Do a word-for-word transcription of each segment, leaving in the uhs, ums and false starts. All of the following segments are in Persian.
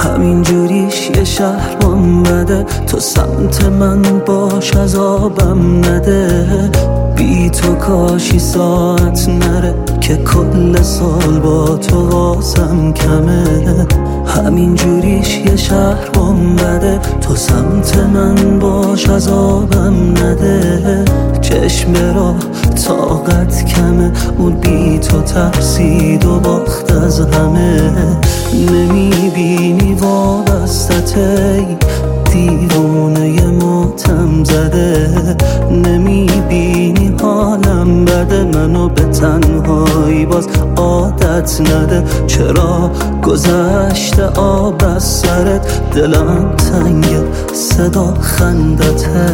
همین جوریش یه شهر بده، تو سمت من باش عذابم نده. بی تو کاشی ساعت نره که کل سال با تو واسم کمه. همین جوریش یه شهر بده، تو سمت من باش عذابم نده. چشم را طاقت کمه، اون بی تو ترسید و باخت از همه. نمیبینی وابستته دیوونه ماتم زده، نمیبینی حالم بده، منو به تنهایی باز عادت نده. چرا گذشته آب از سرت، دلم تنگه صدا خندته.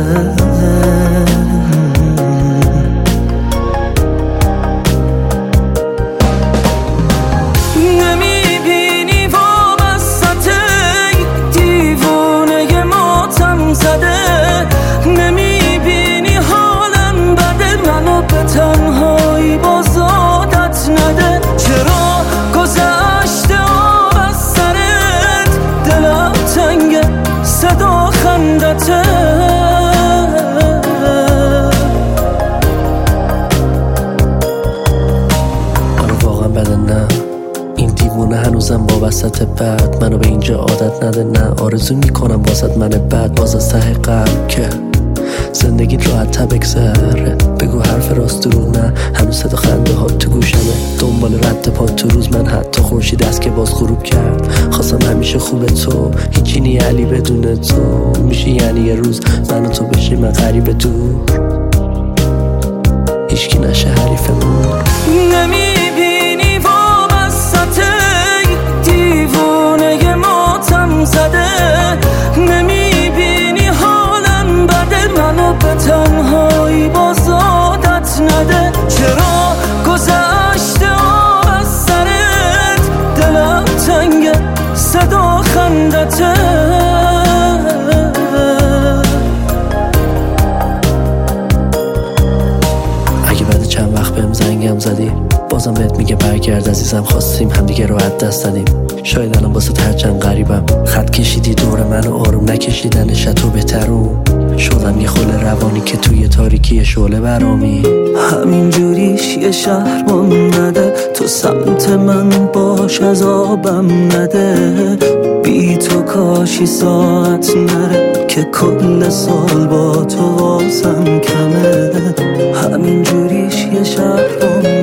نمیبینی حالم بده، منو به تنهایی باز عادت نده. چرا گذشته آب از سرت، دلم تنگه صدا خندته. منو واقعا بده نه، این دیوونه هنوزم وابستت بعد منو به اینجا عادت نده. نه آرزو میکنم واسط من بعد باز از ته قلب که زندگی راحت تا بگذره. بگو حرف راست دروغ نه، هنوز صدا خنده ها تو گوشمه. دنبال رد پا تو روز من، حتی خورشید است که باز غروب کرد. خواستم همیشه خوبه تو، هیچی نی علی بدون تو. میشه یعنی یه روز من و تو بشیم غریب دور، هیچکی نشه حریفمون. نمیبینی وابسته دیوونه ماتم زده، نمیبینی حالم بده، منو به تنهایی باز عادت نده. چرا گذشته آب از سرت، دلم تنگه صدا خندته. اگه بعد چند وقت بهم زنگم زدی بازم بهت میگه برگرد عزیزم. خواستیم همدیگه رو از دست دادیم، شاید الان واسه هرچند غریبم. خط کشیدی دور منو آروم نکشیدن شتو بهترون. شدم یه خل روانی که توی تاریکی شعله برامی. همین جوریش یه شهر بده، تو سمت من باش عذابم نده. بی تو کاشی ساعت نره که کل سال با تو واسم کمه. همین جوریش یه شهر